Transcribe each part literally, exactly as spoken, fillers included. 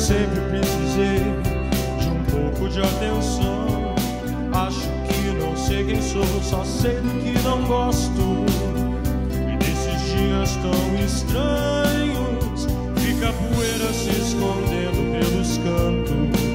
sempre precisei de um pouco de atenção. Acho que não sei quem sou, só sei do que não gosto. E desses dias tão estranhos, fica a poeira se escondendo pelos cantos.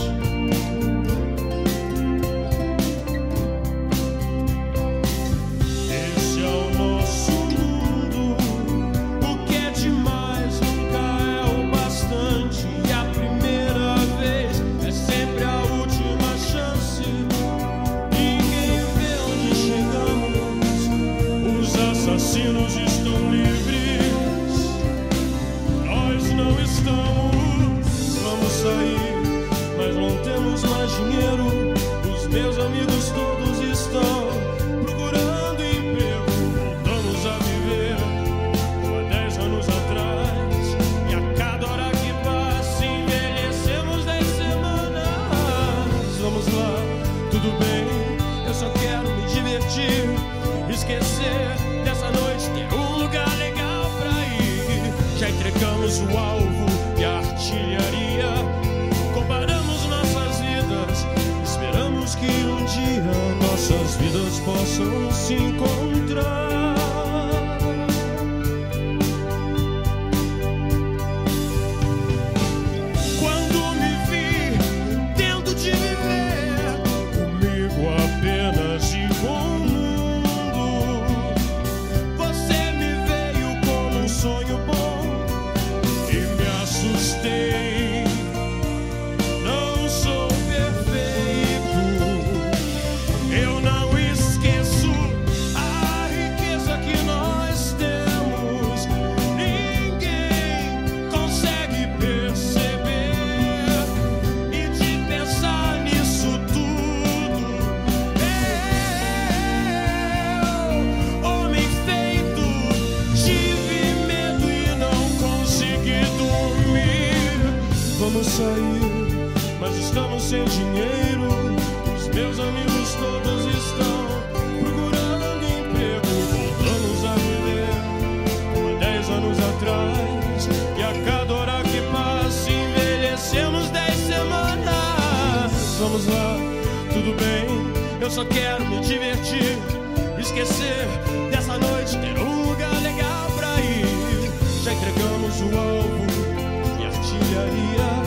Esse é o nosso mundo, o que é demais nunca é o bastante. E a primeira vez é sempre a última chance. Ninguém vê onde chegamos, os assassinos estão livres, nós não estamos. Vamos sair, mas não temos mais dinheiro. Os meus amigos todos estão procurando emprego. Voltamos a viver como há dez anos atrás, e a cada hora que passa envelhecemos dez semanas. Vamos lá, tudo bem, eu só quero me divertir, esquecer dessa noite, ter um lugar legal pra ir. Já entregamos o alvo e a artilharia, comparamos nossas vidas, esperamos que um dia nossas vidas possam se encontrar. Quando me vi tendo de viver comigo apenas e com o mundo, você me veio como um sonho bom e me assustei. Não sou perfeito, eu não esqueço a riqueza que nós temos. Ninguém consegue perceber e de pensar nisso tudo. Eu, homem feito, tive medo e não consegui dormir. Vamos sair, mas estamos sem dinheiro. Os meus amigos todos estão procurando emprego. Voltamos a viver como há dez anos atrás, e a cada hora que passa envelhecemos dez semanas. Vamos lá, tudo bem, eu só quero me divertir, esquecer dessa noite, ter um lugar legal pra ir. Já entregamos o alvo e a artilharia,